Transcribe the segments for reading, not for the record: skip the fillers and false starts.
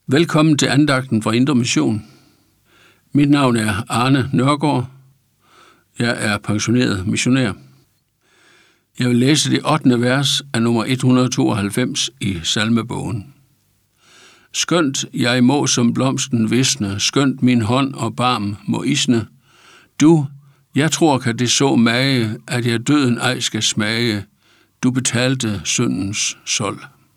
Velkommen til andagten fra Indre Mission. Mit navn er Arne Nørgaard. Jeg er pensioneret missionær. Jeg vil læse det 8. vers af nummer 192 i salmebogen. Skønt jeg må som blomsten visne, skønt min hånd og barm må isne. Du, jeg tror kan det så mage, at jeg døden ej skal smage. Du betalte syndens sold.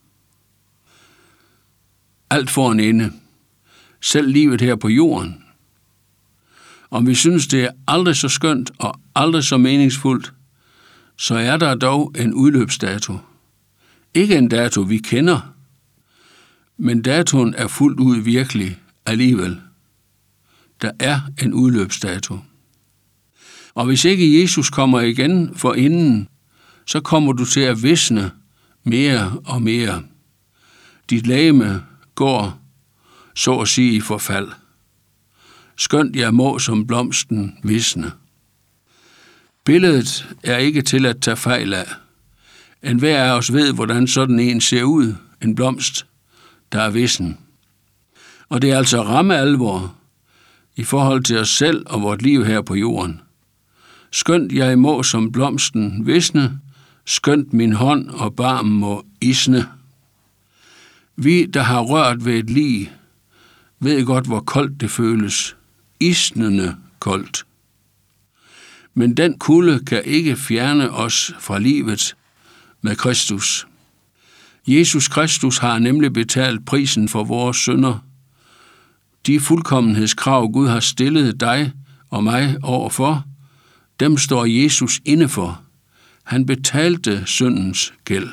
Alt for en ende. Selv livet her på jorden. Om vi synes, det er aldrig så skønt og aldrig så meningsfuldt, så er der dog en udløbsdato. Ikke en dato, vi kender, men datoen er fuldt ud virkelig alligevel. Der er en udløbsdato. Og hvis ikke Jesus kommer igen forinden, så kommer du til at visne mere og mere. Dit legeme går, så at sige, i forfald. Skønt jeg må som blomsten visne. Billedet er ikke til at tage fejl af. Enhver af os ved, hvordan sådan en ser ud, en blomst, der er vissen. Og det er altså ramme alvor i forhold til os selv og vort liv her på jorden. Skønt jeg må som blomsten visne, skønt min hånd og barm må isne. Vi, der har rørt ved et lig, ved godt, hvor koldt det føles. Isnende koldt. Men den kulde kan ikke fjerne os fra livet med Kristus. Jesus Kristus har nemlig betalt prisen for vores synder. De fuldkommenhedskrav, Gud har stillet dig og mig overfor, dem står Jesus inde for. Han betalte syndens gæld.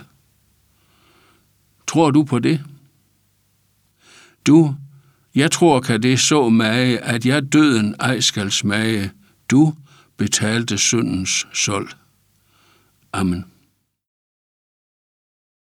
Tror du på det? Du, jeg tror kan det så mage, at jeg døden ej skal smage. Du betalte syndens sold. Amen.